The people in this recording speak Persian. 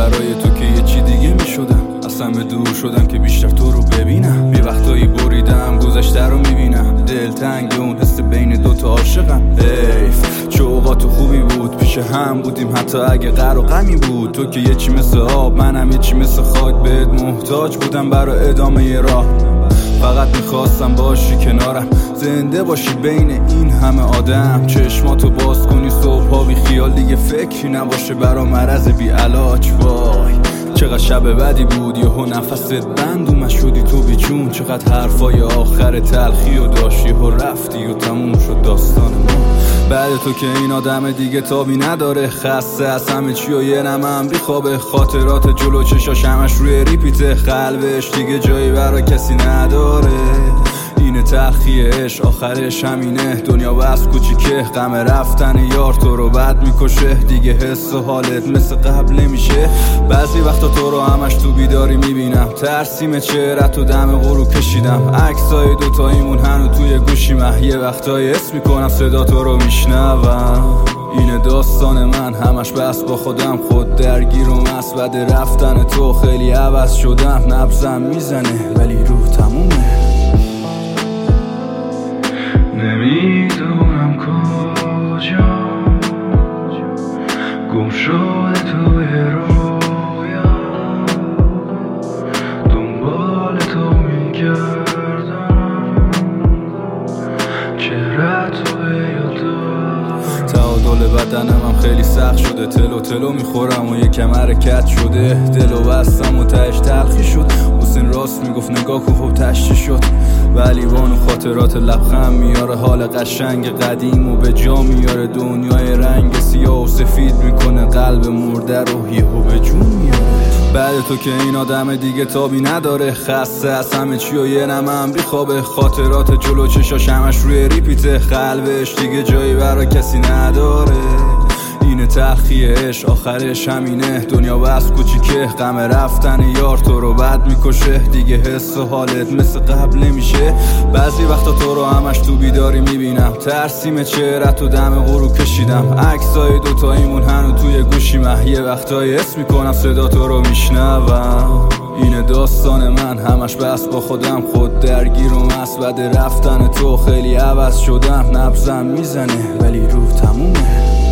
برای تو که یه چی دیگه میشدم. اصلا به دور شدم که بیشتر تو رو ببینم. یه وقتایی بریدم گذشته رو میبینم. دلتنگ اون حس بین دوتا عاشقم. حیف چه اوقات خوبی بود پیش هم بودیم، حتی اگه قهر و غمی بود. تو که یه چی مثل آب، منم یه چی مثل خاک. بهت محتاج بودم برای ادامه راه. فقط میخواستم باشی کنارم، زنده باشی بین این همه آدم. چشماتو باز کنی صبحا بی خیال، دیگه فکری نباشه برا مرض بی علاج. وای چقدر شب بدی بود، یهو نفست بند اومد شدی تو بی جون. چقدر حرفای آخر تلخی و داشتی و رفتی و تموم شد داستان ما. بعد تو که این آدم دیگه تابی نداره، خسته از همه چی و یه نمم بیخوابه. خاطرات جلو چشاش همش روی ریپیته، قلبش دیگه جایی برا کسی نداره. اینه تلخی عشق، آخرش همینه. دنیا بس کوچیکه، غم رفتن یار تو رو بد میکشه. دیگه حس و حالت مثل قبل نمیشه. بعضی وقتا تو رو همش تو بیداری میبینم، ترسیم چهرت و دم غروب کشیدم. عکسای دوتاییمون هنو توی گوشیمه، یه وقتایی حس میکنم صدا تو رو میشنوم. اینه داستان من، همش بس با خودم، خود درگیر و مست. بعد رفتن تو خیلی عوض شدم، نبضم میزنه ولی روح تمومه. نمیدونم کجا گم شده توی رویا، دنبال تو میگردم، چهره‌تو به یادم. تعادل بدنم هم خیلی سخت شده، تلو تلو میخورم و یکم حرکت شده. دلو بستم و تهش تلخی شد. حسین راست میگفت نگاه کن خب تشتی شد. ولی بانو خاطرات لبخند میاره، حال قشنگ قدیم و به جا میاره. دنیای رنگ سیاه و سفید میکنه قلب مرده رو یهو به جون میاره. بعد تو که این آدم دیگه تابی نداره، خسته از همه چی و یه نمم بیخوابه. خاطرات جلو چشاش همش روی ریپیته، قلبش دیگه جایی برا کسی نداره. اینه تلخی عشق، آخرش همینه. دنیا بس کوچیکه، غم رفتن یار تو رو بد میکشه. دیگه حس و حالت مثل قبل نمیشه. بعضی وقتا تو رو همش تو بیداری میبینم، ترسیم چهرت و دم غروب کشیدم. عکسای دوتاییمون هنو توی گوشیمه، یه وقتایی حس میکنم صدا تو رو میشنوم. اینه داستان من، همش بس با خودم، خود درگیر و مست. بعد رفتن تو خیلی عوض شدم، نبضم میزنه ولی روح تمومه.